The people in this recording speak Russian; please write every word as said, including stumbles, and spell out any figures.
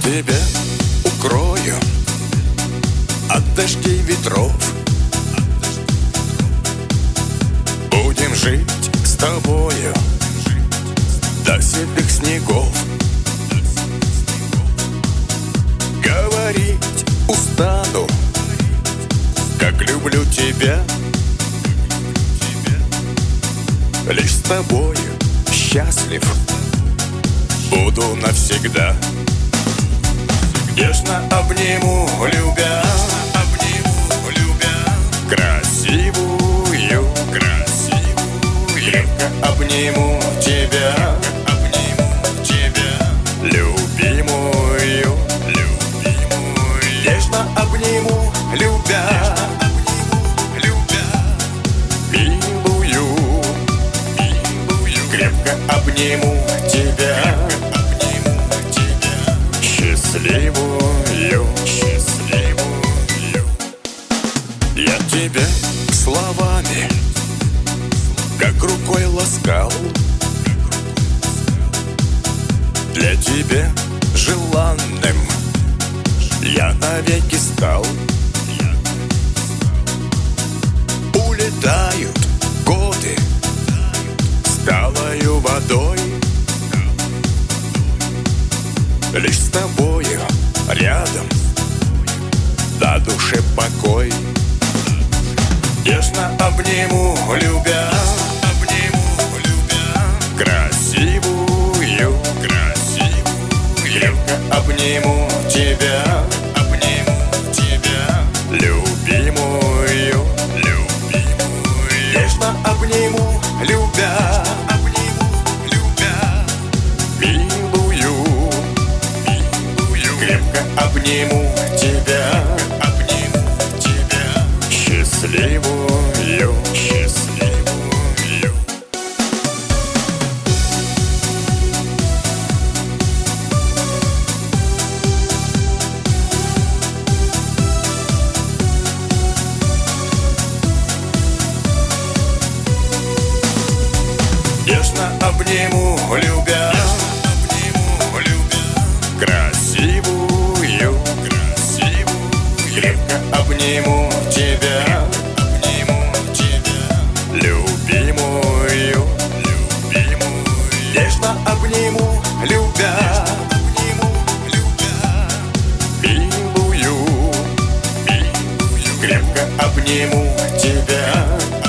тебя укрою от дождей ветров. Будем жить с тобою до седых снегов. Говорить устану, как люблю тебя. Лишь с тобою счастлив буду навсегда. Нежно обниму, любя, обниму, любя, красивую, красивую, крепко обниму тебя, обниму тебя, любимую, любимую, нежно обниму, любя, обниму, любя, милую, милую, крепко обниму тебя. Счастливую, счастливую. Я тебя словами, как рукой ласкал. Для тебя желанным я навеки стал. Улетают годы с талою водой. Лишь с тобою рядом на душе покой. Нежно обниму, любя, обниму, любя, красивую, красивую, крепко обниму тебя, обниму тебя, любимую, любимую, нежно обниму, любя, обниму, любя, милую, крепко обниму тебя, обниму тебя, счастливую, счастливую. Нежно обниму, любя, обниму, любя, красивую, красивую, крепко обниму тебя, обниму тебя, любимую, любимую, нежно обниму, любя, обниму, любя, милую, милую, крепко обниму тебя.